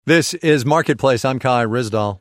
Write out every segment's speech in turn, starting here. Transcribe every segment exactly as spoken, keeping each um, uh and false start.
This is Marketplace. I'm Kai Ryssdal.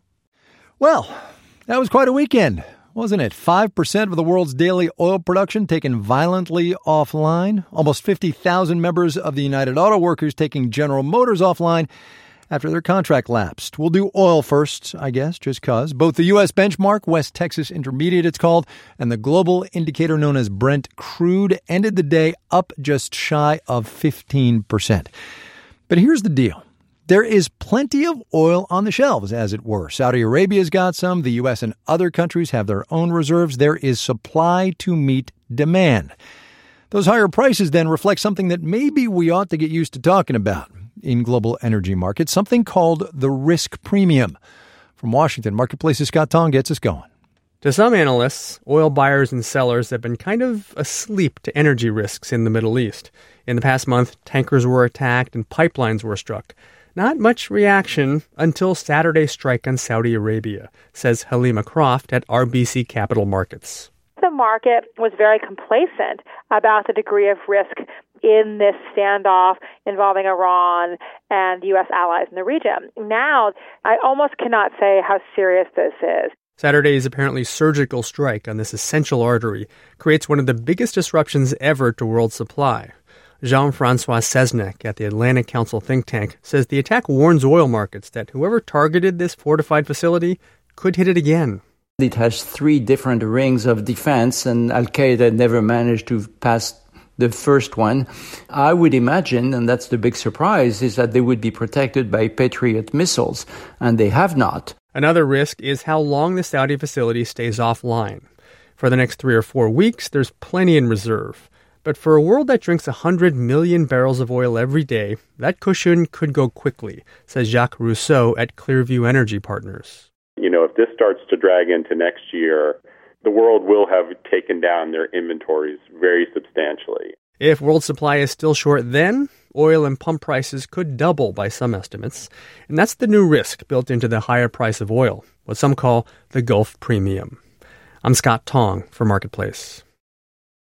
Well, that was quite a weekend, wasn't it? five percent of the world's daily oil production taken violently offline. Almost fifty thousand members of the United Auto Workers taking General Motors offline after their contract lapsed. We'll do oil first, I guess, just cause. Both the U S benchmark, West Texas Intermediate it's called, and the global indicator known as Brent Crude ended the day up just shy of fifteen percent. But here's the deal. There is plenty of oil on the shelves, as it were. Saudi Arabia's got some. The U S and other countries have their own reserves. There is supply to meet demand. Those higher prices then reflect something that maybe we ought to get used to talking about in global energy markets, something called the risk premium. From Washington, Marketplace's Scott Tong gets us going. To some analysts, oil buyers and sellers have been kind of asleep to energy risks in the Middle East. In the past month, tankers were attacked and pipelines were struck. Not much reaction until Saturday's strike on Saudi Arabia, says Halima Croft at R B C Capital Markets. The market was very complacent about the degree of risk in this standoff involving Iran and U S allies in the region. Now, I almost cannot say how serious this is. Saturday's apparently surgical strike on this essential artery creates one of the biggest disruptions ever to world supply. Jean-Francois Sesnek at the Atlantic Council think tank says the attack warns oil markets that whoever targeted this fortified facility could hit it again. It has three different rings of defense, and Al-Qaeda never managed to pass the first one. I would imagine, and that's the big surprise, is that they would be protected by Patriot missiles, and they have not. Another risk is how long the Saudi facility stays offline. For the next three or four weeks, there's plenty in reserve. But for a world that drinks one hundred million barrels of oil every day, that cushion could go quickly, says Jacques Rousseau at Clearview Energy Partners. You know, if this starts to drag into next year, the world will have taken down their inventories very substantially. If world supply is still short then, oil and pump prices could double by some estimates. And that's the new risk built into the higher price of oil, what some call the Gulf Premium. I'm Scott Tong for Marketplace.